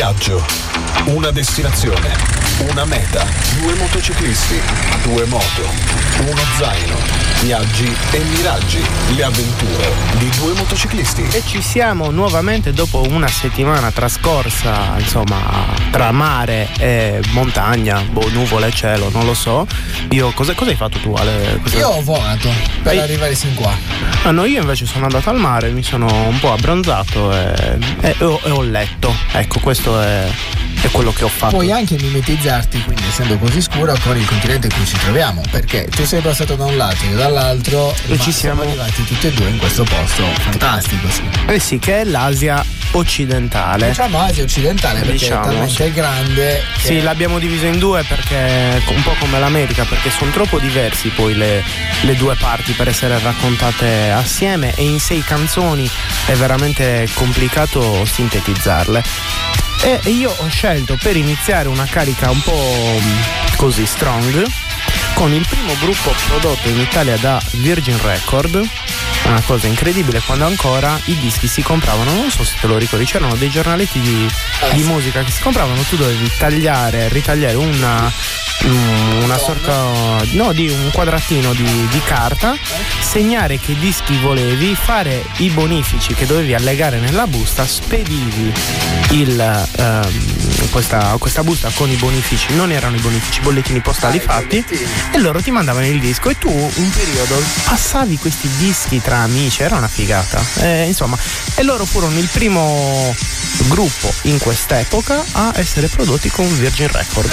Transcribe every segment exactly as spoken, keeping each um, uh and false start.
viaggio, una destinazione, una meta, due motociclisti, due moto, uno zaino, viaggi e miraggi, le avventure di due motociclisti. E ci siamo nuovamente dopo una settimana trascorsa, insomma, tra mare e montagna, boh, nuvole e cielo, non lo so. Io, cosa, cosa hai fatto tu, Ale? Cosa... Io ho volato per Hai... arrivare sin qua. Ah, no, io invece sono andato al mare, mi sono un po' abbronzato e, e, e, ho, e ho letto. Ecco, questo è, è quello che ho fatto. Puoi anche mimetizzarti, quindi essendo così scuro, con il continente in cui ci troviamo, perché tu sei passato da un lato e dall'altro e ma ci siamo arrivati tutti e due in questo posto fantastico, sì. Eh sì, che è l'Asia occidentale. Diciamo Asia occidentale perché diciamo, è talmente sì. grande che... Sì, l'abbiamo diviso in due perché un po' come l'America, perché sono troppo diversi poi le, le due parti per essere raccontate assieme, e in sei canzoni è veramente complicato sintetizzarle. E io ho scelto per iniziare una carica un po' così strong con il primo gruppo prodotto in Italia da Virgin Record. Una cosa incredibile, quando ancora i dischi si compravano, non so se te lo ricordi, c'erano dei giornaletti di, di musica che si compravano, tu dovevi tagliare, ritagliare una, una sorta, no, di un quadratino di, di carta, segnare che dischi volevi, fare i bonifici che dovevi allegare nella busta, spedivi il, ehm, questa, questa busta con i bonifici, non erano i bonifici, bollettini postali ah, fatti, e loro ti mandavano il disco e tu un periodo passavi questi dischi tra amici, era una figata, eh, insomma, e loro furono il primo gruppo in quest'epoca a essere prodotti con Virgin Record.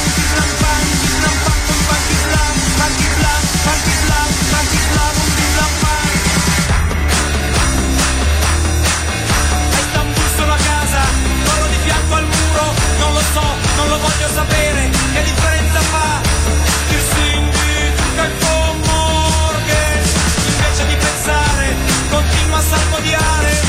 Non lo voglio sapere, che differenza fa il sindaco e il mortgage, invece di pensare continua a salmodiare.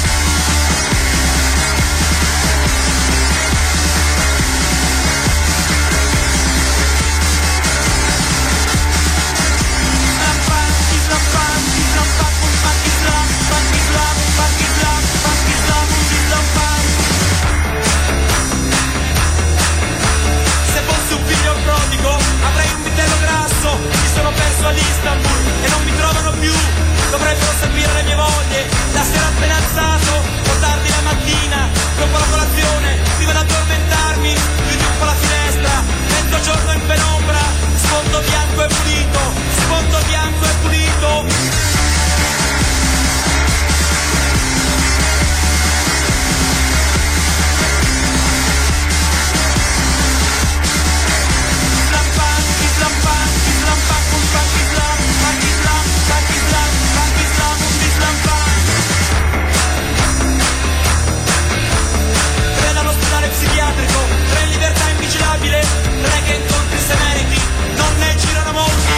Islam punk, Islam punk, Islam punk, un punk Islam, punk Islam, punk Islam, punk Islam, un Islam punk. Se fossi un figlio prodigo avrei un vitello grasso, mi sono perso all'Istanbul e non mi trovano più, dovrebbero seguire le mie voglie, la sera appena alzato o tardi la mattina, dopo la colazione, prima di addormentarmi, chiudi un po' la finestra, mezzogiorno in penombra, sfondo bianco e pulito, sfondo bianco e pulito. Psichiatrico, tre in libertà invigilabile, tre che incontri se meriti, non ne girano molti,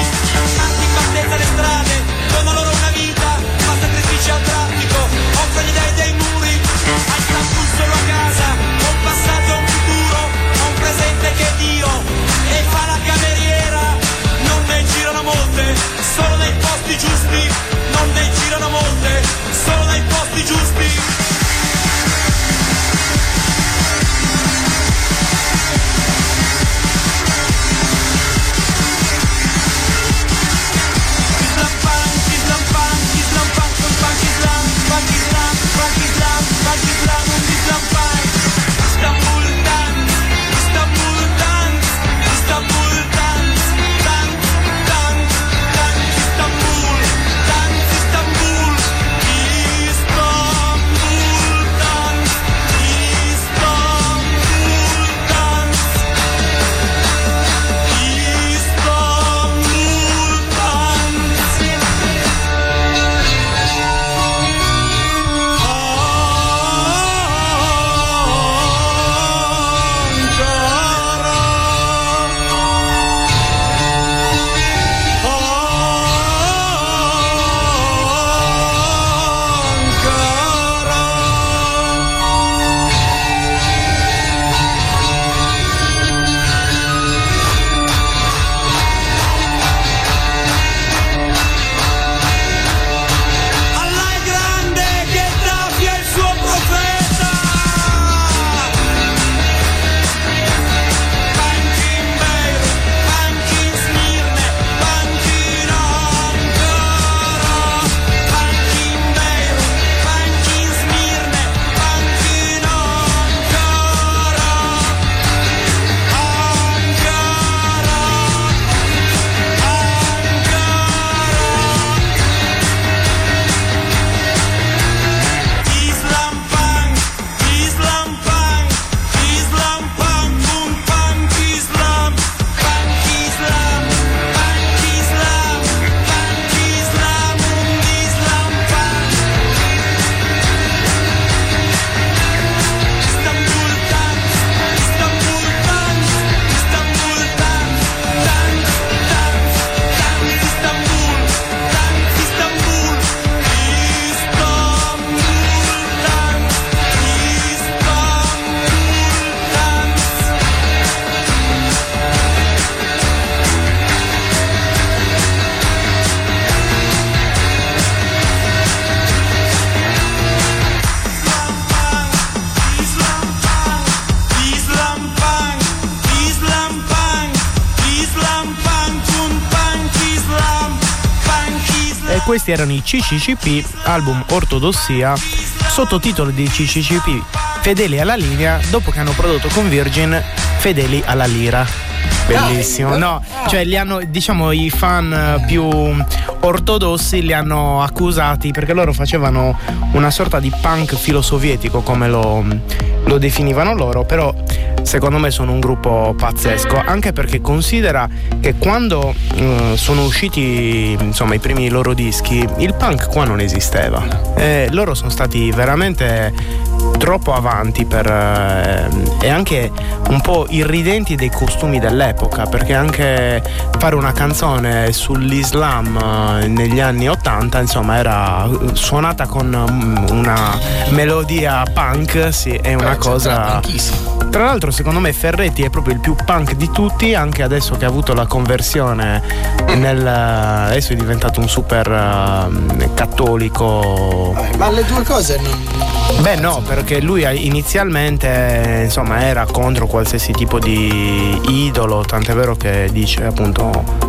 questi erano i C C C P, album Ortodossia, sottotitolo di C C C P Fedeli alla linea, dopo che hanno prodotto con Virgin Fedeli alla lira. Bellissimo, no, cioè li hanno, diciamo, i fan più ortodossi li hanno accusati perché loro facevano una sorta di punk filosovietico, come lo, lo definivano loro, però secondo me sono un gruppo pazzesco, anche perché considera che quando uh, sono usciti, insomma, i primi loro dischi, il punk qua non esisteva, e loro sono stati veramente troppo avanti per, eh, e anche un po' irridenti dei costumi dell'epoca, perché anche fare una canzone sull'Islam eh, negli anni ottanta, insomma, era suonata con una melodia punk, sì, è una Beh, cosa. Tra l'altro, secondo me Ferretti è proprio il più punk di tutti, anche adesso che ha avuto la conversione nel, adesso è diventato un super uh, cattolico. Ma le due cose non. Beh, no, perché lui inizialmente, insomma, era contro qualsiasi tipo di idolo, tant'è vero che dice appunto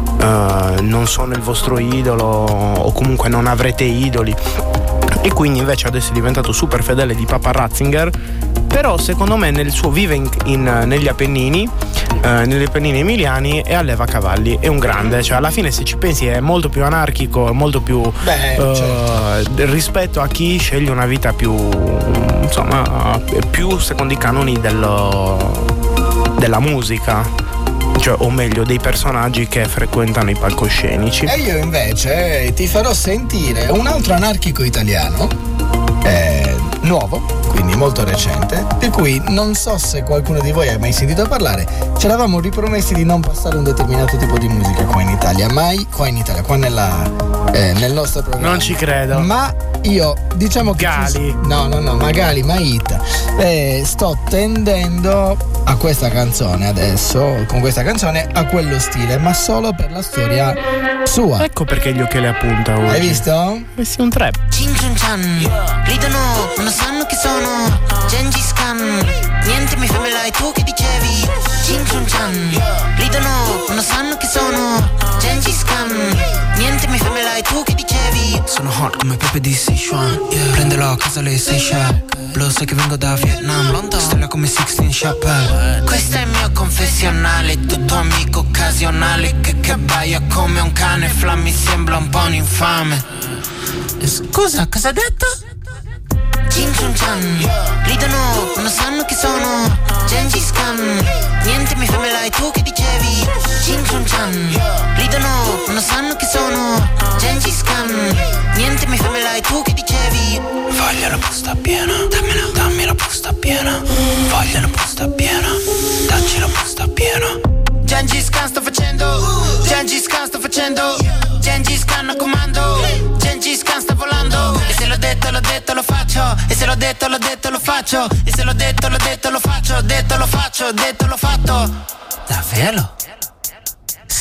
uh, non sono il vostro idolo, o comunque non avrete idoli, e quindi invece adesso è diventato super fedele di Papa Ratzinger. Però secondo me nel suo vive in, in, negli Appennini, eh, negli Appennini emiliani, e alleva cavalli, è un grande, cioè alla fine se ci pensi è molto più anarchico, molto più Beh, eh, certo. rispetto a chi sceglie una vita più, insomma, più secondo i canoni dello, della musica, cioè, o meglio dei personaggi che frequentano i palcoscenici. E io invece ti farò sentire un altro anarchico italiano, eh, nuovo, quindi molto recente, di cui non so se qualcuno di voi ha mai sentito parlare. Ci eravamo ripromessi di non passare un determinato tipo di musica qua in Italia, mai qua in Italia, qua nella, eh, nel nostro programma. Non ci credo. Ma io, diciamo che Gali. ci- no, no, no, Magali, Maita. Eh, sto tendendo a questa canzone adesso, con questa canzone, a quello stile, ma solo per la storia sua. Ecco perché gli occhiali a punta oggi. Hai visto? Eh sì, un trap. Cin Cun Chan, ridono, non sanno chi sono. Gengis Khan, niente mi famelai tu che dicevi. Cin Cun Chan, ridono, non sanno chi sono. Gengis Khan, niente mi famelai tu che dicevi. Sono hot come Pepe di Sichuan, yeah. Prendelo a casa le Seychelles. Lo sai che vengo da Vietnam, lontano. Stella come Sixteen Chapel. Questo è il mio confessionale, tutto amico occasionale che che baia come un cane. Flam mi sembra un po' un infame. Scusa, cosa ha detto? Cin Cun Chan, ridono, non sanno chi sono. Gengis Khan, niente mi famelai tu che dicevi. Cin Cun Chan, ridono, non sanno chi sono. Gengis Khan, niente mi famelai tu che dicevi. Voglia la busta piena, dammela, dammi la busta piena. Voglia la busta piena, dacci la busta piena. Gengis Khan sto facendo, Gengis Khan sto facendo, Gengis Khan a comando, Gengis Khan sta volando. E se l'ho detto, l'ho detto, lo faccio. E se l'ho detto, l'ho detto, lo faccio. E se l'ho detto, l'ho detto, lo faccio. Detto, lo faccio, detto, l'ho fatto. Davvero? Sì?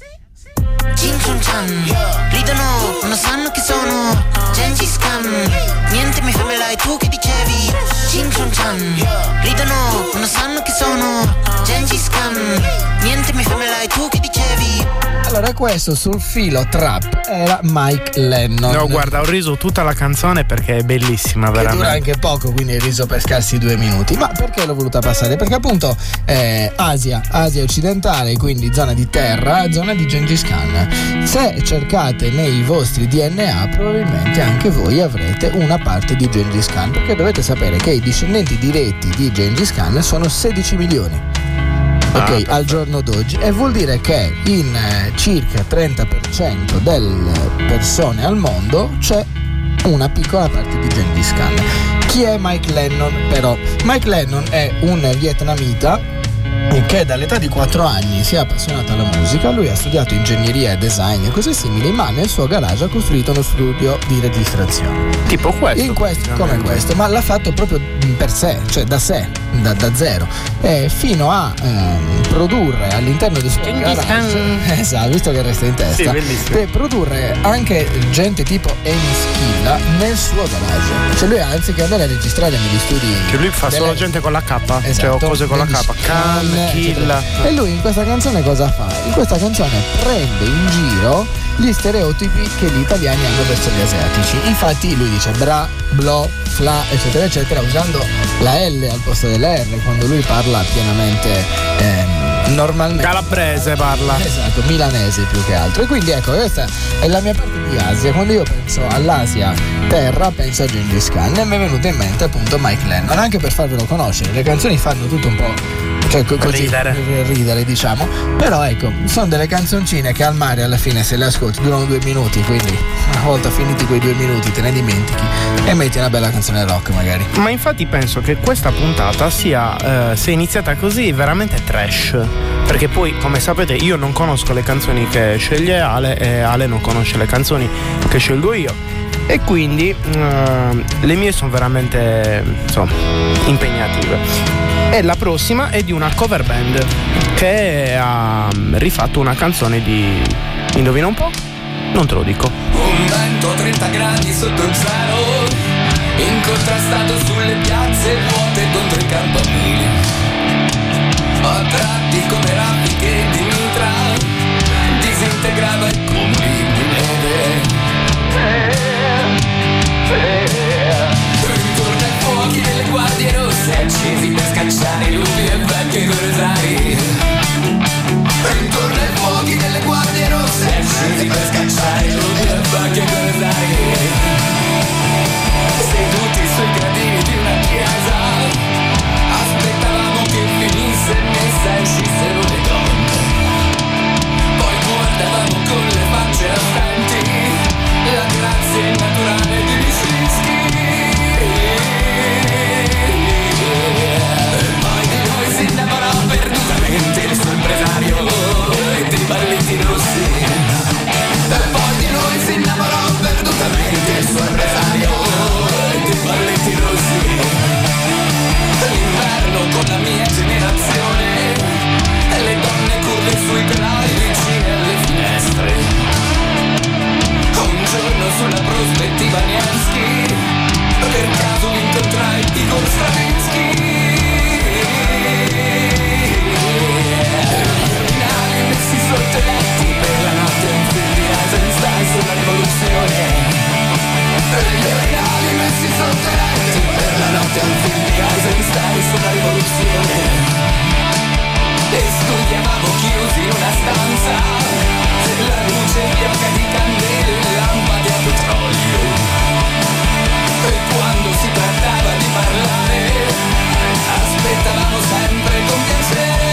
Cin Cun Chan, ridono, non sanno chi sono. Gengis Khan, niente mi famelai tu che dicevi. Cin Cun Chan, ridono, non sanno chi sono. Gengis Khan, niente mi famelai tu che dicevi. Allora, questo sul filo trap era Mike Lennon. No, guarda, ho riso tutta la canzone perché è bellissima, Che veramente. dura anche poco, quindi hai riso per scarsi due minuti. Ma perché l'ho voluta passare? Perché appunto eh, Asia, Asia occidentale, quindi zona di terra, zona di Gengis Khan. Se cercate nei vostri D N A, probabilmente anche voi avrete una parte di Gengis Khan, perché dovete sapere che i discendenti diretti di Gengis Khan sono sedici milioni. Ok, Ah, al giorno d'oggi, e vuol dire che in eh, circa trenta per cento delle persone al mondo c'è una piccola parte di Gengis Khan. Chi è Mike Lennon però? Mike Lennon è un vietnamita che dall'età di quattro anni si è appassionato alla musica. Lui ha studiato ingegneria e design e cose simili, ma nel suo garage ha costruito uno studio di registrazione. Tipo questo. In questo, come questo, ma l'ha fatto proprio per sé, cioè da sé, da, da zero, e fino a ehm, produrre all'interno del suo garage, esatto, visto che resta in testa, Sì, bellissimo. per produrre anche gente tipo Amy Schilla nel suo garage. Cioè lui, anziché andare a registrare negli studi, Che lui fa delle- solo gente con la K, cioè Esatto, o cose con la Gengis K. Khan, Khan, Kill. eccetera. E lui in questa canzone cosa fa? In questa canzone prende in giro gli stereotipi che gli italiani hanno verso gli asiatici. Infatti lui dice bra, blo, fla, eccetera eccetera, usando la L al posto della R quando lui parla pienamente ehm, normalmente calabrese parla, esatto, milanese più che altro. E quindi ecco, questa è la mia parte di Asia. Quando io penso all'Asia terra penso a Gengis Khan e mi è venuto in mente appunto Mike Lennon, anche per farvelo conoscere. Le canzoni fanno tutto un po', cioè co- così, ridere. ridere diciamo, però ecco, sono delle canzoncine che al mare alla fine se le ascolti durano due minuti, quindi una volta finiti quei due minuti te ne dimentichi e metti una bella canzone rock magari. Ma infatti penso che questa puntata sia eh, sia iniziata così veramente trash, perché poi come sapete io non conosco le canzoni che sceglie Ale e Ale non conosce le canzoni che scelgo io, e quindi eh, le mie sono veramente insomma impegnative. E la prossima è di una cover band che ha rifatto una canzone di, indovina un po'? Non te lo dico. Un vento a trenta gradi sotto zero, incontrastato sulle piazze vuote contro i campanili, a tratti come raffiche di mitra, disintegrava i cumuli di neve. Intorno ai fuochi delle guardie rosse accesi per scacciare i lupi e vecchi corsari. Intorno ai fuochi delle guardie rosse accesi per scacciare i lupi e vecchi corsari. Seduti sui gradini di una chiesa aspettavamo che finisse e messa uscissero le donne. Poi guardavamo con le facce assenti la grazia innaturale di Lisinski. Poi di noi si innamorò perdutamente il suo impresario e dei balletti rossi. E poi di noi si innamorò perdutamente il suo impresario e dei balletti rossi. L'inverno con la mia generazione e le donne curve sui canali vicine alle finestre. Un giorno sulla prospettiva Nevsky per caso mi incontrai Igor Stravinsky. Gli urinali messi sotto i letti per la notte un film di Eisenstein sulla rivoluzione. Gli urinali messi sotto i letti per la notte un film di Eisenstein sulla rivoluzione. E studiavamo chiusi in una stanza la luce bianca di candele e lampade a petrolio. E quando si trattava di parlare aspettavamo sempre con piacere.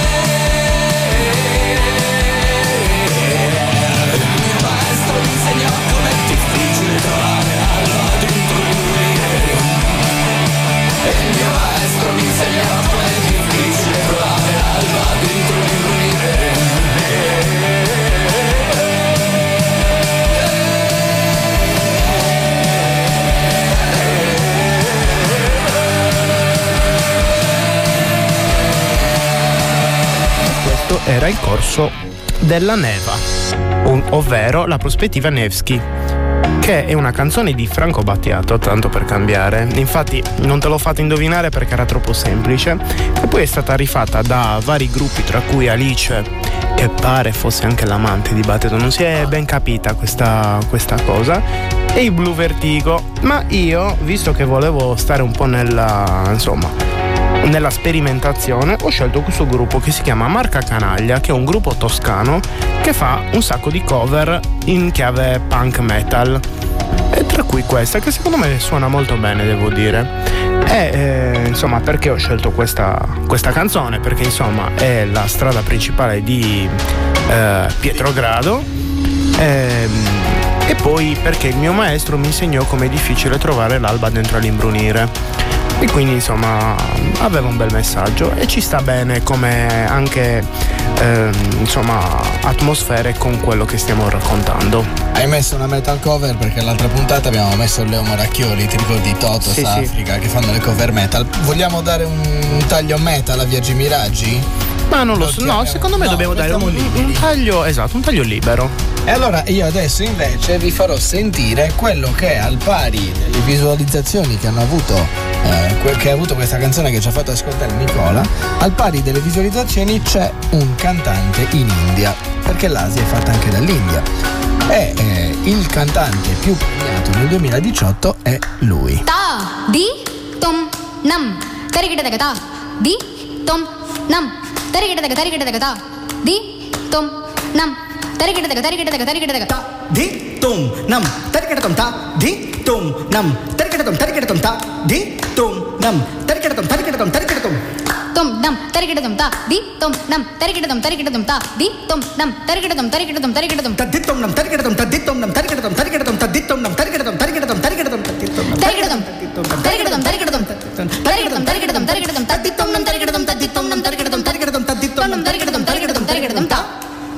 Il mio maestro mi insegnò com'è difficile trovare l'alba dentro l'imbrunire. E il mio maestro mi insegnò com'è difficile trovare l'alba dentro l'imbrunire. Era il corso della Neva, ov- ovvero la prospettiva Nevsky, che è una canzone di Franco Battiato, tanto per cambiare. Infatti non te l'ho fatto indovinare perché era troppo semplice, e poi è stata rifatta da vari gruppi, tra cui Alice, che pare fosse anche l'amante di Battiato, non si è ben capita questa, questa cosa, e i Blue Vertigo. Ma io, visto che volevo stare un po' nella, insomma, nella sperimentazione, ho scelto questo gruppo che si chiama Marca Canaglia, che è un gruppo toscano che fa un sacco di cover in chiave punk metal, e tra cui questa che secondo me suona molto bene, devo dire. E eh, insomma, perché ho scelto questa, questa canzone? Perché insomma è la strada principale di eh, Pietrogrado, e, e poi perché il mio maestro mi insegnò com'è difficile trovare l'alba dentro all'imbrunire. E quindi insomma aveva un bel messaggio e ci sta bene come anche eh, insomma atmosfere con quello che stiamo raccontando. Hai messo una metal cover perché l'altra puntata abbiamo messo Leo Maracchioli, ti ricordi Toto, sì, Africa, sì, che fanno le cover metal. Vogliamo dare un taglio metal a Viaggi Miraggi? Ma non lo so, no, secondo me no, dobbiamo dare un, liberi. un taglio, esatto, un taglio libero. E allora io adesso invece vi farò sentire quello che al pari delle visualizzazioni che hanno avuto eh, che ha avuto questa canzone che ci ha fatto ascoltare Nicola, al pari delle visualizzazioni c'è un cantante in India, perché l'Asia è fatta anche dall'India. E eh, il cantante più premiato nel duemiladiciotto è lui. Ta di tom nam tarigida ta di tom nam tarigida tarigida ta di tom nam tarigida tarigida tarigida ta di tom nam tarigida tom ta di tom nam tarigida tom tarigida tom ta di tom nam tarigida tom tarigida tom tarigida tom tom nam tarigida tom ta di tom nam tarigida tom tarigida tom ta di tom nam tarigida tom tarigida tom tarigida tom ta di tom nam tarigida tom ta di tom nam tarigida tom tarigida tom ta di tom nam tarigida tom tarigida tom tarigida tom tarigida tom tarigida tom tarigida tom tarigida tom tarigida tom tarigida tom ta di tom nam tarigida tom ta di tom nam tarigida tom tarigida tom ta di tom nam tarigida tom tarigida tom tarigida tom ta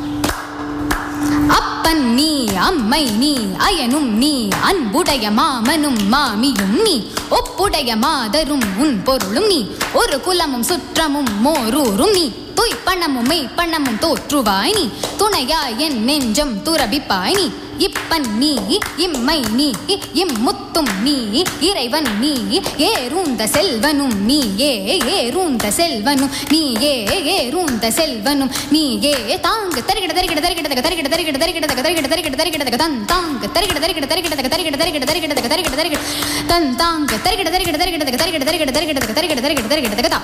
அப்பன் நீ அம்மை நீ அயனும் நீ அன்புடைய மாமனும் மாமியும் நீ ஒப்புடைய மாதரும் உன் பொருளும் நீ ஒரு குலமும் சுற்றமும் மோரூரும் நீ துய் பணமும் மெய் பணமும் தோற்றுவாய் நீ துணையாய் என் நெஞ்சம் துரபிப்பாய் நீ இப்பன் நீ இம்மை நீ இம்முத்தும் நீ இறைவன் நீ ஏறூந்த செல்வனும் நீ ஏ ஏறூந்த செல்வனும் நீ ஏ ஏறூந்த செல்வனும் நீ ஏ தாங்க தரிகிட தரிகிட தரிகிட தரிகிட தரிகிட தரிகிட தரிகிட தரிகிட தரிகிட தன் தாங்க தரிகிட தரிகிட தரிகிட தரிகிட தரிகிட தரிகிட தரிகிட தரிகிட தன் தாங்க தரிகிட தரிகிட தரிகிட தரிகிட தரிகிட தரிகிட தரிகிட தரிகிட தரிகிட தரிகிட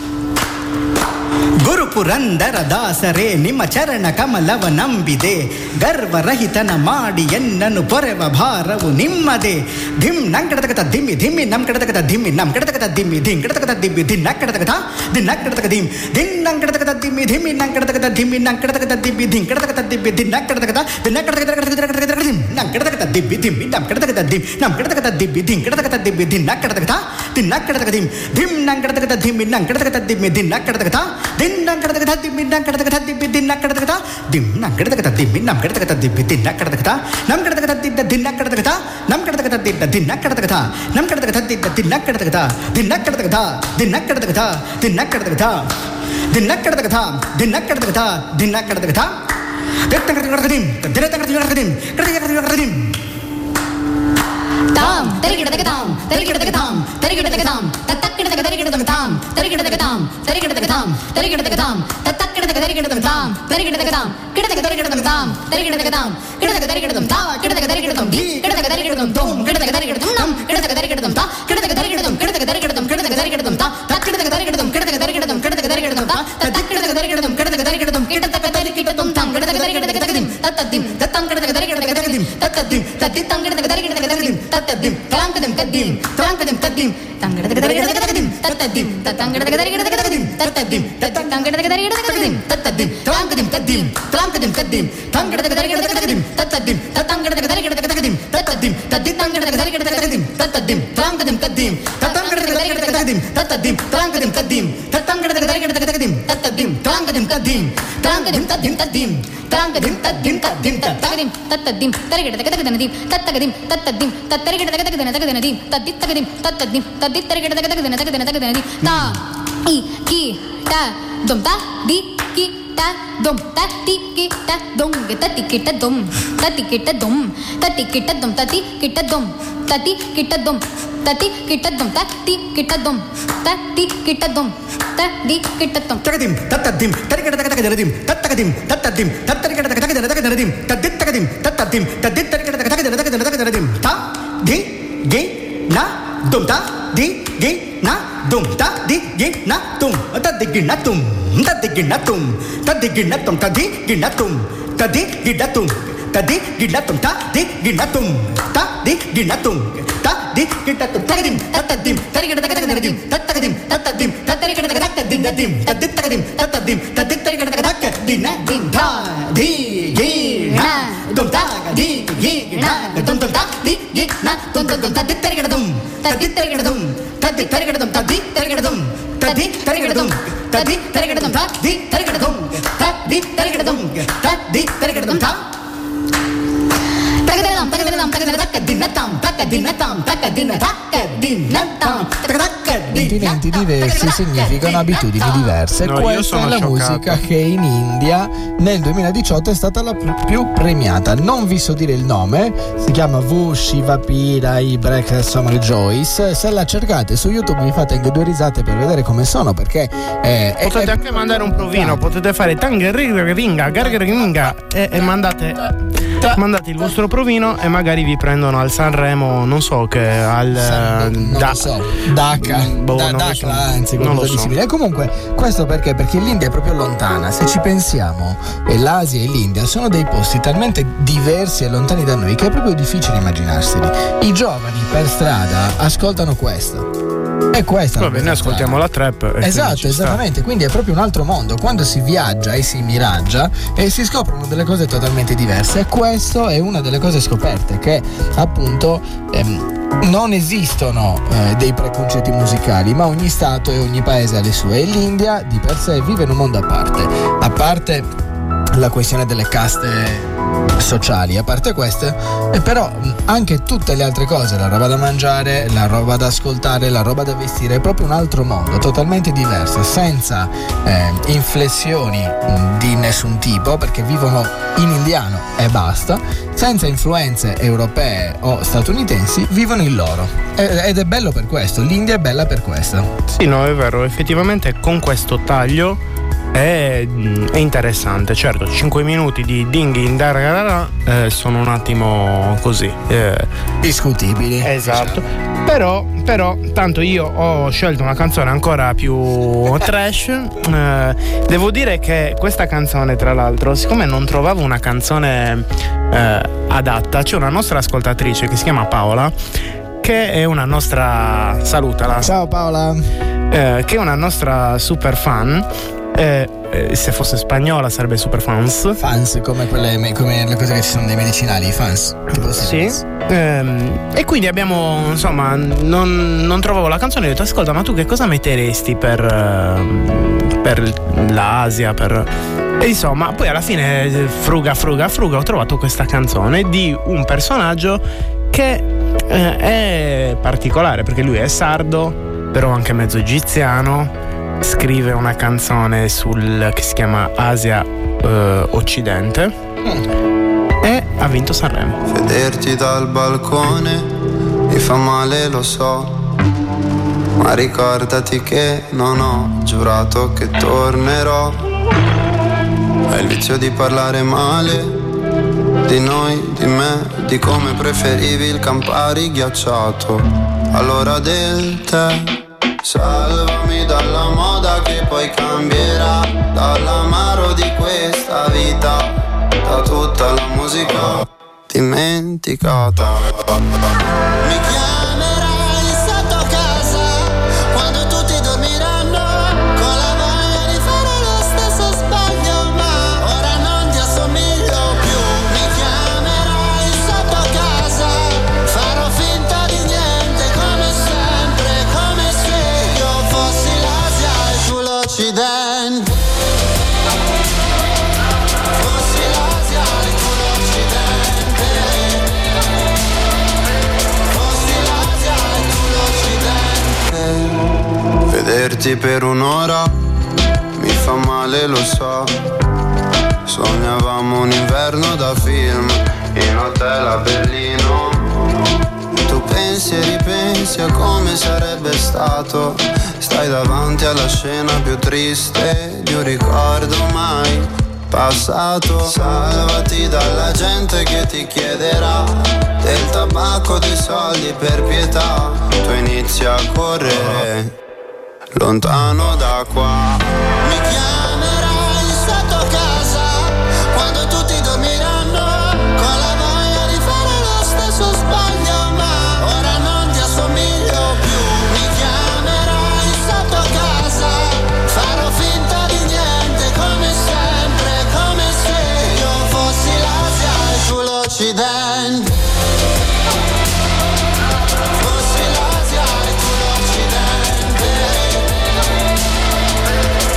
ಗುರು ಪುರಂದರ ದಾಸರೇ ನಿಮ್ಮ ಚರಣ ಕಮಲವ ನಂಬಿದೆ ಗರ್ವರಹಿತನ ಮಾಡಿ ಎನ್ನನು ಪೊರೆವ ಭಾರವು ನಿಮ್ಮದೇ ಧಿಮ್ ನಂಕಡತಕತ ದಿಮ್ಮಿ ಧಿಮ್ಮಿ ನಮ್ ಕಡತಕತ ದಿಮ್ಮಿ ನಮ್ ಕಡತಕತ ದಿಮ್ಮಿ ಧಿಮ್ ಕಡತಕತ ದಿಮ್ಮಿ ದಿನ್ ನಕ್ಕಡತಕತ ದಿನ್ ನಕ್ಕಡತಕ ದಿಮ್ ದಿನ್ ನಂಕಡತಕತ ದಿಮ್ಮಿ ಧಿಮ್ಮಿ ನಂಕಡತಕತ ದಿಮ್ಮಿ ನಂಕಡತಕತ ದಿಮ್ಮಿ ಧಿಮ್ ಕಡತಕತ ದಿಮ್ಮಿ ದಿನ್ ನಕ್ಕಡತಕತ ದಿನ್ ನಕ್ಕಡತಕತ ದಿಮ್ ನಂಕಡತಕತ ದಿಮ್ಮಿ ದಿಮ್ಮಿ ನಮ್ ಕಡತಕತ ದಿಮ್ ನಮ್ ಕಡತಕತ ದಿಮ್ಮಿ ಧಿಮ್ ಕಡತಕತ ದಿಮ್ಮಿ ದಿನ್ ನಕ್ಕಡತಕತ ದಿನ್ ನಕ್ಕಡತಕ ದಿಮ್ ಧಿಮ್ ನಂಕಡತಕತ ದಿಮ್ಮಿ ನಂಕಡತಕತ ದಿಮ್ಮಿ ದಿನ್ ನಕ್ಕಡತಕತ ದಿನ್ ನಂಕಡತಕತ ದಿಮ್ಮಿ ನಂಕಡತಕತ ದಿಮ್ಮಿ ದಿನ್ ನಕ್ಕಡತಕತ ದಿಮ್ ನಂಕಡತಕತ ದಿಮ್ಮಿ ನಮ್ ಕಡತಕತ ದಿಮ್ಮಿ ದಿನ್ ನಕ್ಕಡತಕತ ನಮ್ ಕಡತಕತ ದಿದ್ದ ದಿನ್ ನಕ್ಕಡತಕತ ನಮ್ ಕಡತಕತ ದಿದ್ದ ದಿನ್ ನಕ್ಕಡತಕತ ನಮ್ ಕಡತಕತ ದಿದ್ದ ದಿನ್ ನಕ್ಕಡತಕತ ದಿನ್ ನಕ್ಕಡತಕತ ದಿನ್ ನಕ್ಕಡತಕತ ದಿನ್ ನಕ್ಕಡತಕತ ದಿನ್ ನಕ್ಕಡತಕತ ದಿನ್ ನಕ್ಕಡತಕತ ದಿನ್ ನಕ್ಕಡತಕತ ದಿತ್ತಂಕಡತಕದಿಮ್ ದಿರತಂಕಡತಕದಿಮ್ ಕಡತಕಡತಕದಿಮ್ தாம் தரிகிடதகதாம் தரிகிடதகதாம் தரிகிடதகதாம் தத்தக்கிடதக தரிகிடதகதாம் தரிகிடதகதாம் தரிகிடதகதாம் தரிகிடதகதாம் தத்தக்கிடதக தரிகிடதகதாம் தரிகிடதகதாம் கிடதக தரிகிடதகதாம் தரிகிடதகதாம் கிடதக தரிகிடதம் தா கிடதக தரிகிடதம் தி கிடதக தரிகிடதம் தோம் கிடதக தரிகிடதம் நம் கிடதக தரிகிடதம் தா கிடதக தரிகிடதம் கிடதக தரிகிடதம் கிடதக தரிகிடதம் தா தக்கிடதக தரிகிடதம் கிடதக தரிகிடதம் கிடதக தரிகிடதம் தா தத்தக்கிடதக தரிகிடதம் கிடதக தரிகிடதம் கிடதக தரிகிடதம் தாம் கிடதக தரிகிடதக தகதிம் தத்ததிம் தத்தம் கிடதக தரிகிடதக தகதிம் தத்ததிம் தத்தித்தம் கிடதக தரிகிடதக தகதிம் தத்ததிம் தலாங்கதம் தத்திம் தலாங்கதம் தத்திம் தங்கடதக தரிகிடதக தகதிம் தத்ததிம் தத்தங்கடதக தரிகிடதக தகதிம் தத்ததிம் தத்தங்கடதக தரிகிடதக தகதிம் தத்ததிம் தலாங்கதம் தத்திம் தலாங்கதம் தத்திம் தங்கடதக தரிகிடதக தகதிம் தத்ததிம் தத்தங்கடதக தரிகிடதக தகதிம் தத்ததிம் தத்தித்தங்கடதக தரிகிடதக தகதிம் தத்ததிம் தலாங்கதம் தத்திம் தத்தங்கடதக தரிகிடதக தகதிம் தத்ததிம் தலாங்கதம் தத்திம் தத்தங்கடதக தரிகிடதக தகதிம் தத்ததிம் தலாங்கதம் தத்திம் தலாங்கதம் தத்திம் தத்திம் தலாங்கதம் தத்திம் தத்திம் தத்தகதிம் தத்ததிம் தரிகிடதக தகதனதிம் தத்தகதிம் தத்ததிம் தத்தரிகிடதக தகதன தகதனதிம் தத்தித்தகதிம் தத்ததிம் தத்தித்தரிகிடதக தகதன தகதன தகதனதிம் தா இ கி ட தும் தா தி கி ட தும் தத்தி கி ட தும் தத்தி கிட்ட தும் தத்தி கிட்ட தும் தத்தி கிட்ட தும் தத்தி கிட்ட தும் தத்தி கிட்ட தும் தத்தி கிட்ட தும் தத்தி கிட்ட தும் தத்தி கிட்ட தும் தத்தி கிட்ட தும் தகதிம் தத்ததிம் தரிகிடதக தகதனதிம் தத்தகதிம் தத்ததிம் தத்தரிகிடதக தகதன தகதனதிம் தத்தித்தகதிம் தத்ததிம் தத்தித்தரிகிடதக தகதன தகதன தகதனதிம் தா தி கி ந தும் தா தி கி ந தும் தா தி கி ந தும் தத்தி கி ந தும் தத்தி கி ந தும் தத்தி கி ந தும் தத்தி கி ந தும் தத்தி கி ந தும் தத்தி கி ந தும் தா தி கி ந தும் தா தி கி ந தும் தா தி கி ந தும் தகதிம் தத்ததிம் தரிகிடதக தகதனதிம் தத்தகதிம் தத்ததிம் தத்தரிகிடதக தகதிம் தத்திம் தத்தித்தகதிம் தத்ததிம் தத்தித்தரிகிடதக தகதிம் நதிம் தா தி கி ந தும் தா தி கி ந தும் தும் தா தி கி ந தும் தும் தும் தத்தித்தரிகிடதும் தத்தித்தரிகிடதும் தத்தித்தரிகிடதும் தத்தித்தரிகிடதும் தத்தித்தரிகிடதும் தத்தித்தரிகிடதும் தத்தித்தரிகிடதும் தத்தித்தரிகிடதும் தத்தித்தரிகிடதும் தா தகதனம் தகதனம் தகதனம் தக்கதினதாம் தக்கதினதாம் தக்கதினதாம் தக்கதினதாம் Continenti diversi significano abitudini diverse. No, Questa è la scioccato. musica che in India nel duemiladiciotto è stata la più, più premiata. Non vi so dire il nome, si chiama V. Shivapira Ibrek Summer Joyce. Se la cercate su YouTube vi fate anche due risate per vedere come sono, perché eh, è, Potete è, anche mandare un provino, potete fare tangerringa, gargaringa e, e mandate Ta- mandate il vostro provino e magari vi prendono al Sanremo, non so che al San- non da- lo so, Dhaka, boh, da, non lo Dhaka, so. anzi, Non qualcosa lo di so. simile. E comunque, questo perché? Perché l'India è proprio lontana. Se ci pensiamo, e l'Asia e l'India sono dei posti talmente diversi e lontani da noi che è proprio difficile immaginarseli. I giovani per strada ascoltano questo. E questa Vabbè, noi ascoltiamo la trap. e quindi Esatto, ci sta. esattamente, quindi è proprio un altro mondo. Quando si viaggia e si miraggia e si scoprono delle cose totalmente diverse, e questo è una delle cose scoperte, che appunto ehm, non esistono eh, dei preconcetti musicali, ma ogni stato e ogni paese ha le sue, e l'India di per sé vive in un mondo a parte, a parte la questione delle caste sociali, a parte queste, e però anche tutte le altre cose, la roba da mangiare, la roba da ascoltare, la roba da vestire, è proprio un altro mondo, totalmente diverso, senza eh, inflessioni di nessun tipo, perché vivono in indiano e basta, senza influenze europee o statunitensi, vivono il loro. Ed è bello per questo, l'India è bella per questo. Sì, no, è vero, effettivamente con questo taglio è, è interessante. Certo, cinque minuti di dinghi in dararara eh, sono un attimo così eh, discutibili. Esatto. Però, però, tanto io ho scelto una canzone ancora più trash. Eh, devo dire che questa canzone, tra l'altro, siccome non trovavo una canzone eh, adatta, c'è una nostra ascoltatrice che si chiama Paola, che è una nostra, salutala. Ciao Paola. Eh, che è una nostra super fan. Eh, eh, se fosse spagnola sarebbe super fans. Fans come quelle come le cose che ci sono nei medicinali, i fans. Tipo sì. Ehm, e quindi abbiamo, insomma, non, non trovavo la canzone, ho detto ascolta, ma tu che cosa metteresti per, uh, per l'Asia, per... E insomma, poi alla fine fruga fruga fruga ho trovato questa canzone di un personaggio che eh, è particolare, perché lui è sardo, però anche mezzo egiziano. Scrive una canzone sul che si chiama Asia eh, Occidente mm. e ha vinto Sanremo. Vederti dal balcone mi fa male, lo so, ma ricordati che non ho giurato che tornerò. Hai il vizio di parlare male di noi, di me, di come preferivi il Campari ghiacciato all'ora del tè. Salvami dalla moda che poi cambierà, dall'amaro di questa vita, da tutta la musica dimenticata. Mi chiamerai sotto casa quando tutti dormiranno, con la voglia di fare lo stesso sbaglio, ma ora non ti assomiglio più. Mi chiamerai sotto casa, farò finta di niente come sempre, come se io fossi l'Asia e tu l'Occidente. Fossi l'Asia e tu l'Occidente. Fossi l'Asia e tu l'Occidente. Vederti per un'ora mi fa male, lo so. Sognavamo un inverno da film in hotel a Berlino. Tu pensi e ripensi a come sarebbe stato. Stai davanti alla scena più triste di un ricordo mai passato. Salvati dalla gente che ti chiederà del tabacco, dei soldi per pietà. Tu inizi a correre lontano da qua. Mi chiamerai sotto casa quando tutti dormiranno, con la voglia di fare lo stesso sbaglio, ma ora non ti assomiglio più. Mi chiamerai sotto casa, farò finta di niente come sempre, come se io fossi l'Asia e tu l'Occidente. Fossi l'Asia e tu l'Occidente.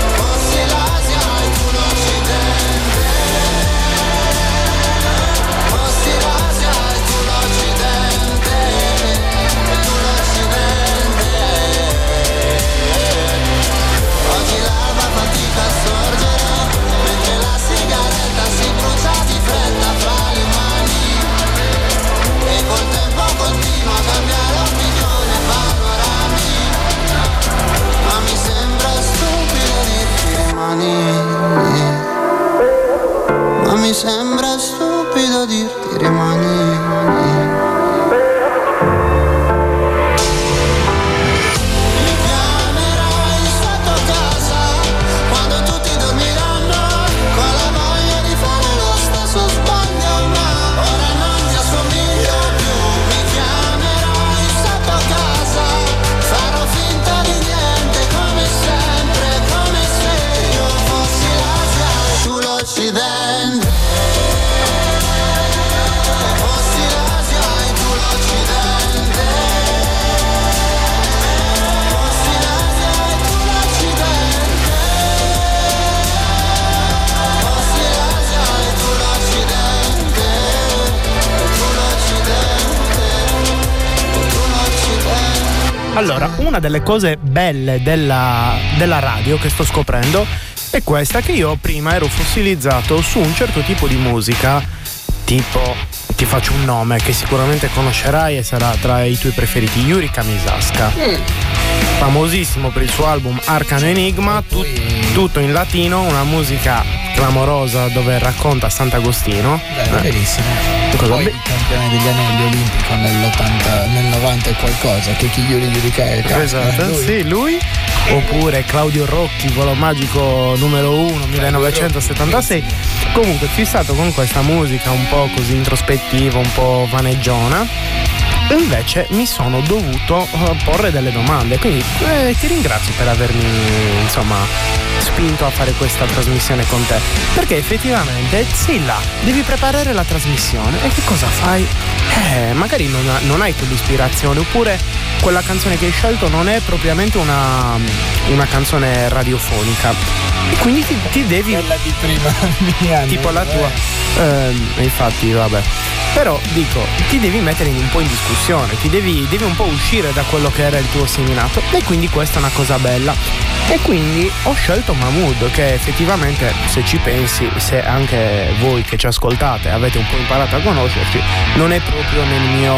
Allora, una delle cose belle della, della radio che sto scoprendo è questa, che io prima ero fossilizzato su un certo tipo di musica, tipo, ti faccio un nome che sicuramente conoscerai e sarà tra i tuoi preferiti, Yuri Kamisaska. Mm. Famosissimo per il suo album Arcano Enigma, tu, tutto in latino, una musica clamorosa dove racconta Sant'Agostino. Beh, eh. Bellissimo. Cosa Poi be- il campione degli anelli olimpico nell'ottanta, nel novanta e qualcosa, che chi Yuri Yuri Kaika. Esatto, lui. sì, lui. Oppure Claudio Rocchi, volo magico numero uno, millenovecentosettantasei. Comunque fissato con questa musica un po' così introspettiva, un po' vaneggiona. E invece mi sono dovuto uh, porre delle domande, quindi eh, ti ringrazio per avermi insomma spinto a fare questa trasmissione con te, perché effettivamente sei là, devi preparare la trasmissione e che cosa fai? Eh, magari non, ha, non hai quell'ispirazione, oppure quella canzone che hai scelto non è propriamente una, una canzone radiofonica e quindi ti, ti devi... Quella di prima tipo la tua... Eh, infatti vabbè. Però dico, ti devi mettere un po' in discussione, ti devi, devi un po' uscire da quello che era il tuo seminato, e quindi questa è una cosa bella. E quindi ho scelto Mahmood, che effettivamente, se ci pensi, se anche voi che ci ascoltate avete un po' imparato a conoscerci, non è proprio nel mio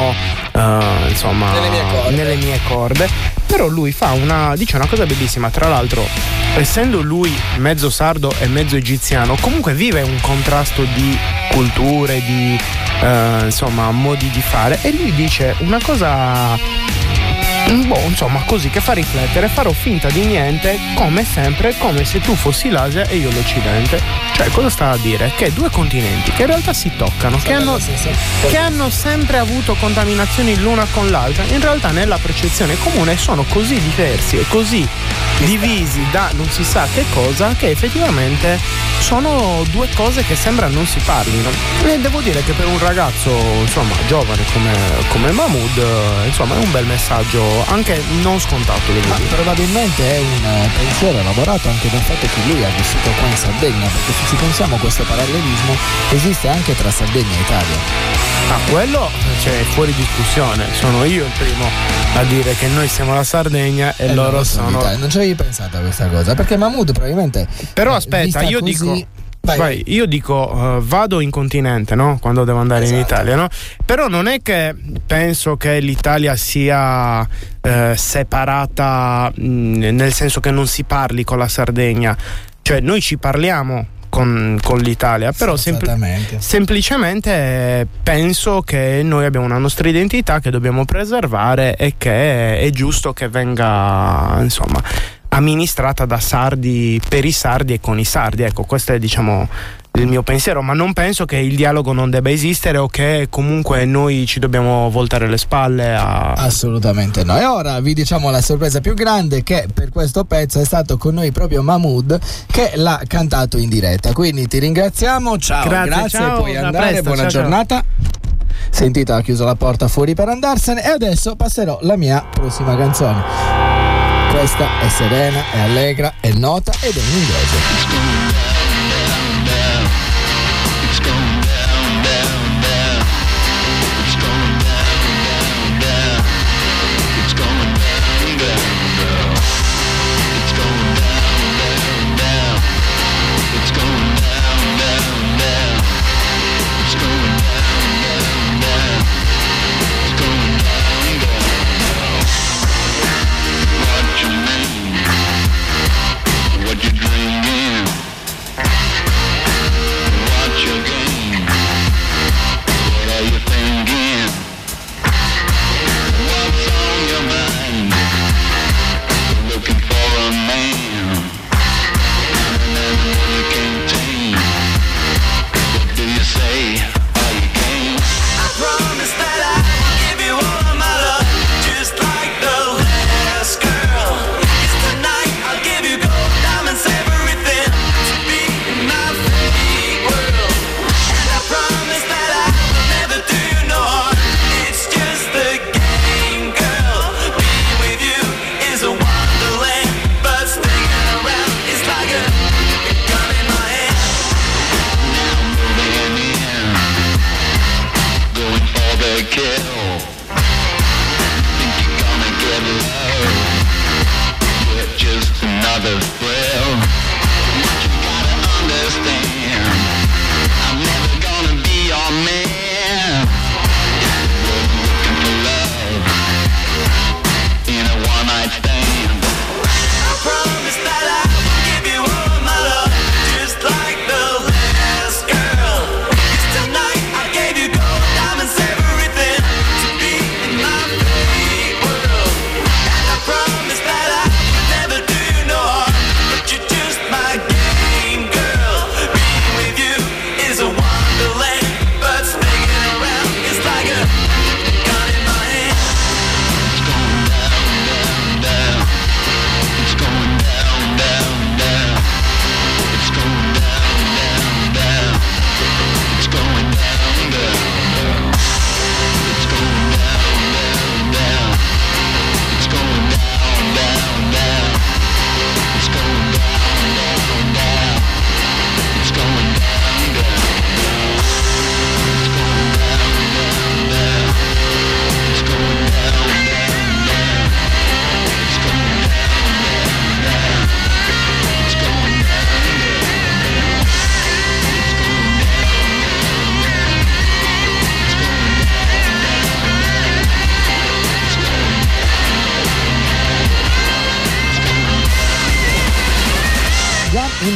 uh, insomma nelle mie corde. nelle mie corde. Però lui fa una, dice una cosa bellissima, tra l'altro essendo lui mezzo sardo e mezzo egiziano, comunque vive un contrasto di culture, di uh, insomma modi di fare, e lui dice una cosa boh, insomma così, che fa riflettere: farò finta di niente come sempre, come se tu fossi l'Asia e io l'Occidente. Cioè, cosa sta a dire? Che due continenti che in realtà si toccano, che hanno, che hanno sempre avuto contaminazioni l'una con l'altra, in realtà nella percezione comune sono così diversi e così divisi da non si sa che cosa, che effettivamente sono due cose che sembra non si parlino. E devo dire che per un ragazzo insomma giovane come, come Mahmood, insomma è un bel messaggio, anche non scontato, devo Ma dire. probabilmente è un pensiero elaborato anche dal fatto che lui ha vissuto qua in Sardegna, perché se ci pensiamo questo parallelismo esiste anche tra Sardegna e Italia. Ah, quello c'è fuori discussione, sono io il primo a dire che noi siamo la Sardegna e, E loro loro sono... l'Italia. Non ci avevi pensato a questa cosa, perché Mahmood probabilmente... Però eh, aspetta, vista io così... dico... Vai. Vai, io dico uh, vado in continente, no? Quando devo andare Esatto. in Italia, no? Però non è che penso che l'Italia sia eh, separata mh, nel senso che non si parli con la Sardegna. Cioè noi ci parliamo con, con l'Italia, però sempl- semplicemente penso che noi abbiamo una nostra identità che dobbiamo preservare e che è giusto che venga insomma amministrata da sardi, per i sardi e con i sardi. Ecco, questo è diciamo il mio pensiero, ma non penso che il dialogo non debba esistere o che comunque noi ci dobbiamo voltare le spalle a... Assolutamente no. E ora vi diciamo la sorpresa più grande, che per questo pezzo è stato con noi proprio Mahmood, che l'ha cantato in diretta. Quindi ti ringraziamo, ciao, grazie, grazie ciao, puoi a andare, presto, buona ciao, giornata. Sentita, ha chiuso la porta fuori per andarsene, e adesso passerò la mia prossima canzone. Questa è serena, è allegra, è nota ed è in inglese. What you drinking? What's your game?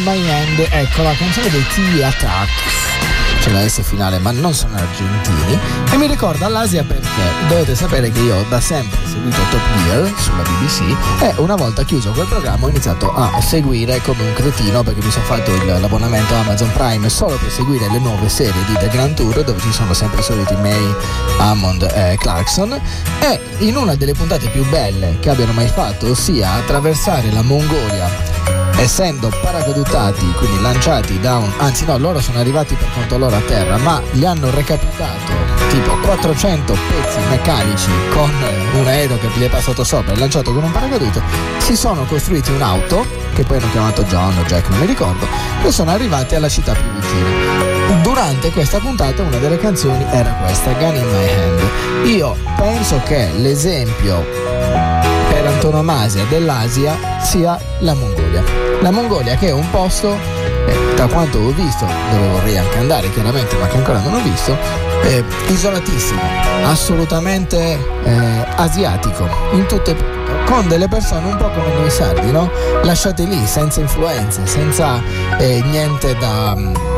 My Hand, ecco la canzone dei T Attack, c'è la S finale ma non sono argentini, e mi ricorda l'Asia perché dovete sapere che io ho da sempre seguito Top Gear sulla B B C e una volta chiuso quel programma ho iniziato a seguire come un cretino, perché mi sono fatto il, l'abbonamento Amazon Prime solo per seguire le nuove serie di The Grand Tour, dove ci sono sempre i soliti May, Hammond e Clarkson, e in una delle puntate più belle che abbiano mai fatto, ossia attraversare la Mongolia essendo paracadutati, quindi lanciati da un, anzi no, loro sono arrivati per conto loro a terra, ma gli hanno recapitato tipo quattrocento pezzi meccanici con un aereo che gli è passato sopra e lanciato con un paracaduto, si sono costruiti un'auto che poi hanno chiamato John o Jack, non mi ricordo, e sono arrivati alla città più vicina. Durante questa puntata una delle canzoni era questa, Gun in My Hand. Io penso che l'esempio per antonomasia dell'Asia sia la Mongolia. La Mongolia, che è un posto, eh, da quanto ho visto, dove vorrei anche andare chiaramente, ma che ancora non ho visto, eh, isolatissimo, assolutamente eh, asiatico, in tutto e per tutto, con delle persone un po' come noi sardi, no? Lasciate lì, senza influenze, senza eh, niente da,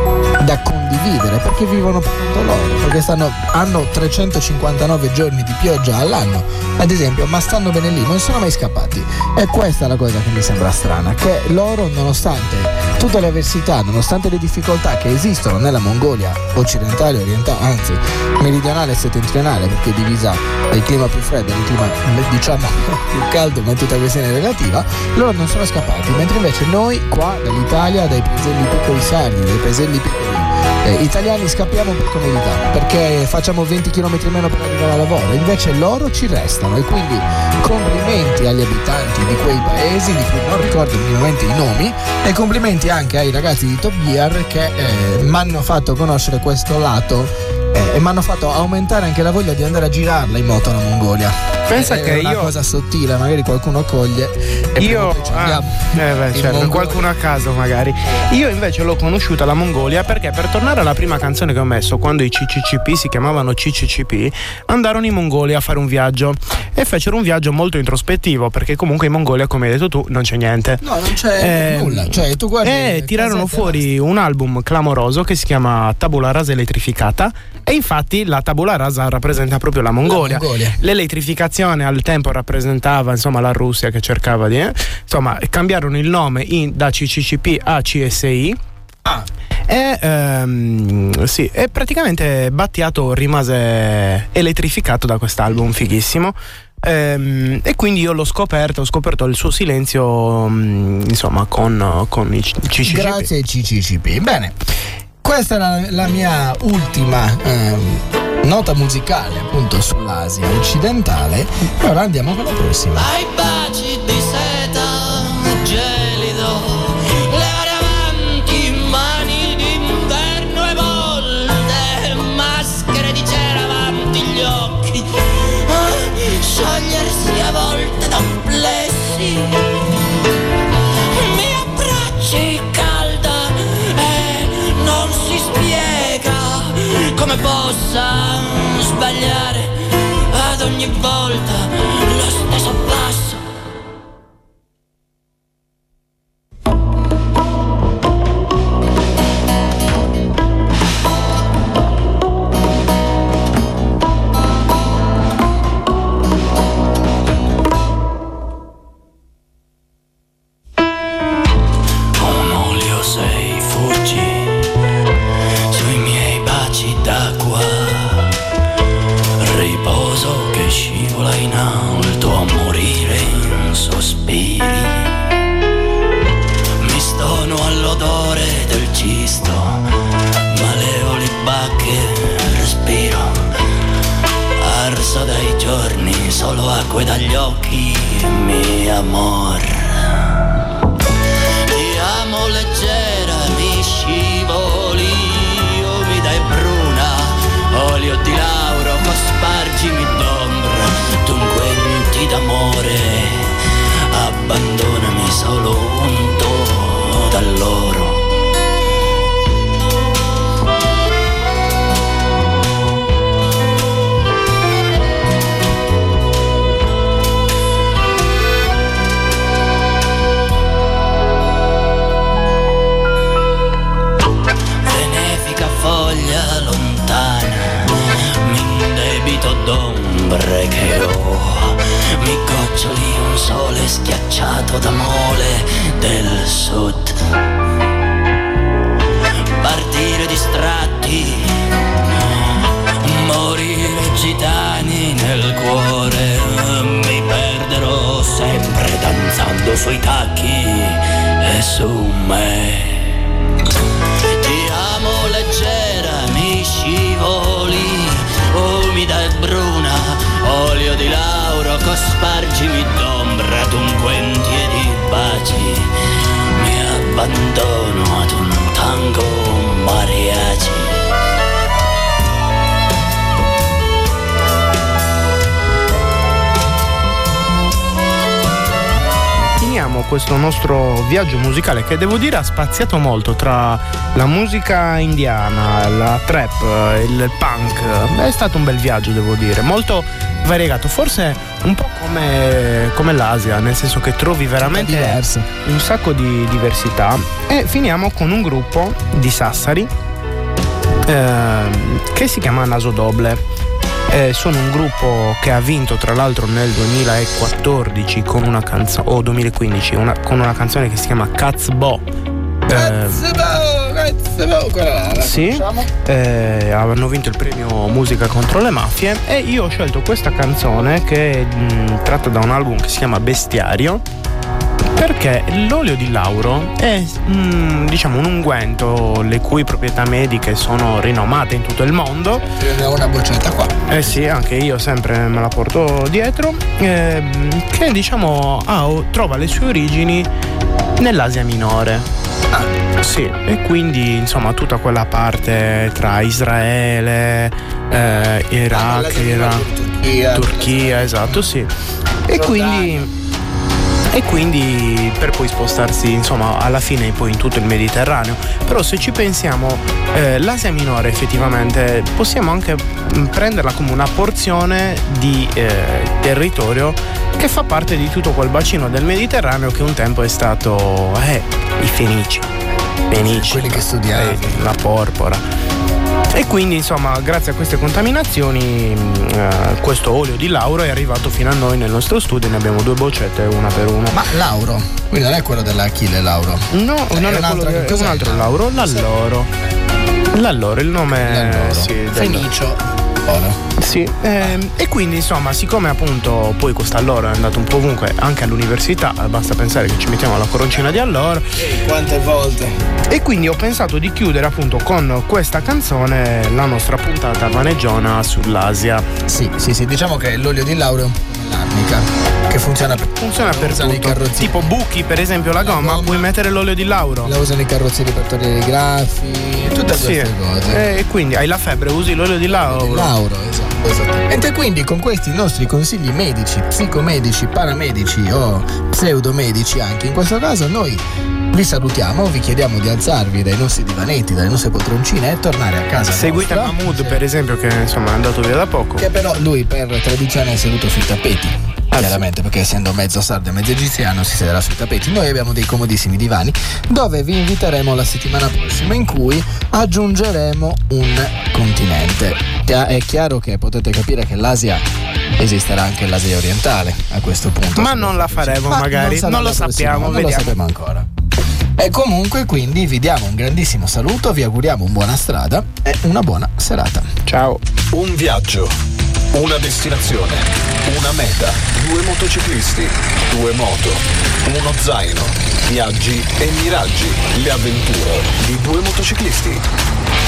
da condividere, perché vivono per conto loro, perché stanno, hanno trecentocinquantanove giorni di pioggia all'anno, ad esempio, ma stanno bene lì, non sono mai scappati. E questa è la cosa che mi sembra strana, che loro, nonostante tutte le avversità, nonostante le difficoltà che esistono nella Mongolia occidentale, orientale, anzi meridionale e settentrionale, perché è divisa dal clima più freddo e dal clima diciamo più caldo, ma è tutta questione relativa, loro non sono scappati, mentre invece noi qua dall'Italia, dai paeselli piccoli sardi, dai paeselli piccoli eh, italiani scappiamo per comodità, perché facciamo venti chilometri meno per arrivare al lavoro, invece loro ci restano, e quindi complimenti agli abitanti di quei paesi di cui non ricordo minimamente i nomi, e complimenti anche ai ragazzi di Top Gear che eh, mi hanno fatto conoscere questo lato eh, e mi hanno fatto aumentare anche la voglia di andare a girarla in moto alla Mongolia. Pensa è che una io cosa sottile, magari qualcuno coglie e io poi ci ah, andiamo eh beh, in certo, Mongolia. qualcuno a caso magari. Io invece l'ho conosciuta la Mongolia perché, per tornare alla prima canzone che ho messo, quando i C C C P si chiamavano C C C P, andarono in Mongolia a fare un viaggio e fecero un viaggio molto introspettivo, perché comunque in Mongolia, come hai detto tu, non c'è niente. No, non c'è eh, nulla, cioè tu guardi e tirarono fuori un album clamoroso che si chiama Tabula Rasa elettrificata, e infatti la Tabula Rasa rappresenta proprio la Mongolia. La Mongolia. L'elettrificazione al tempo rappresentava insomma la Russia che cercava di eh, insomma cambiarono il nome in, da C C C P a C S I. Ah. E, ehm, sì, e praticamente Battiato rimase elettrificato da quest'album fighissimo. Ehm, e quindi io l'ho scoperto, ho scoperto il suo silenzio mh, insomma con, con i C C C P. Grazie ai C C C P. Bene, questa è la, la mia ultima ehm, nota musicale appunto sull'Asia occidentale. E ora andiamo con la prossima. Ai baci di seta gelido, levare avanti mani d'inverno e volte, maschere di cera avanti gli occhi, sciogliersi a volte da plessi, mi abbracci calda e non si spiega come possa sbagliare ad ogni volta lo stesso passo. Un olio sei fuggi sui miei baci d'acqua, riposo che scivola in alto a morire in sospiri, mi stono all'odore del cisto, malevoli bacche respiro, arso dai giorni, solo acque dagli occhi, mio amor. Ti amo leggera, mi scivoli, umida e bruna, olio di lauro, cospargimi d'ombra, d'unguenti d'amore, abbandonami solo unto da loro. ombre che ho, mi goccioli un sole schiacciato da mole del sud. Partire distratti, morire gitani nel cuore, mi perderò sempre danzando sui tacchi e su me. Ti amo leggera, mi scivoli, umida e bruna, olio di lauro, cospargimi d'ombra d'unguenti e di baci, mi abbandono ad un tango mariachi. Finiamo questo nostro viaggio musicale che devo dire ha spaziato molto tra la musica indiana, la trap, il punk. È stato un bel viaggio, devo dire, molto variegato, forse un po' come, come l'Asia, nel senso che trovi veramente un sacco di diversità. E finiamo con un gruppo di Sassari eh, che si chiama Naso Doble. Eh, sono un gruppo che ha vinto tra l'altro nel duemilaquattordici con una canzone, o duemilaquindici, una, con una canzone che si chiama Katzbo. Katzbo, Katzbo, quella la sì, eh, hanno vinto il premio Musica contro le mafie e io ho scelto questa canzone che è mh, tratta da un album che si chiama Bestiario, perché l'olio di lauro è mm, diciamo un unguento le cui proprietà mediche sono rinomate in tutto il mondo. Ne ho una boccetta qua. Eh sì, anche io sempre me la porto dietro, eh, che diciamo ha, trova le sue origini nell'Asia minore. Ah. Sì, e quindi insomma tutta quella parte tra Israele, eh, Iraq, ah, Iran, Turchia, Turchia, esatto, sì. E quindi E quindi per poi spostarsi insomma alla fine poi in tutto il Mediterraneo. Però se ci pensiamo eh, l'Asia minore effettivamente possiamo anche prenderla come una porzione di eh, territorio che fa parte di tutto quel bacino del Mediterraneo che un tempo è stato eh, i Fenici Fenici quelli che studiavano eh, la porpora. E quindi insomma grazie a queste contaminazioni eh, questo olio di lauro è arrivato fino a noi nel nostro studio, ne abbiamo due boccette una per uno. Ma Lauro? Quindi non è quello dell'Achille Lauro? No, è non è, un quello altro, che, è un altro Lauro, l'alloro. L'alloro, il nome L'alloro. sì, del... Fenicio. Oro. Sì, ehm, e quindi insomma siccome appunto poi questo alloro è andato un po' ovunque anche all'università, basta pensare che ci mettiamo la coroncina di alloro. Ehi, quante volte. E quindi ho pensato di chiudere appunto con questa canzone la nostra puntata vaneggiona sull'Asia. Sì, sì, sì, diciamo che l'olio di lauro è un po' come l'arnica, che funziona per funziona per tutto. Tipo buchi per esempio la, la gomma, gomma, puoi mettere l'olio di lauro. La usano i carrozzieri per togliere i graffi, tutte sì, queste cose. E quindi hai la febbre, usi l'olio di lauro. Di lauro, esatto. Esattamente, quindi con questi nostri consigli medici, psicomedici, paramedici o pseudomedici anche in questo caso, noi vi salutiamo, vi chiediamo di alzarvi dai nostri divanetti, dalle nostre poltroncine e tornare a casa. Seguite nostra. Mahmood sì. Per esempio, che insomma è andato via da poco. Che però lui per tradizione è seduto sui tappeti. Ah, chiaramente sì. Perché essendo mezzo sardo e mezzo egiziano si sederà sui tappeti. Noi abbiamo dei comodissimi divani dove vi inviteremo la settimana prossima in cui aggiungeremo un continente. È chiaro che potete capire che l'Asia esisterà anche l'Asia orientale a questo punto. Ma non la faremo Ma magari, non, non lo sappiamo, non vediamo. lo sappiamo ancora. E comunque quindi vi diamo un grandissimo saluto, vi auguriamo una buona strada e una buona serata. Ciao. Un viaggio, una destinazione, una meta, due motociclisti, due moto, uno zaino, viaggi e miraggi, le avventure di due motociclisti.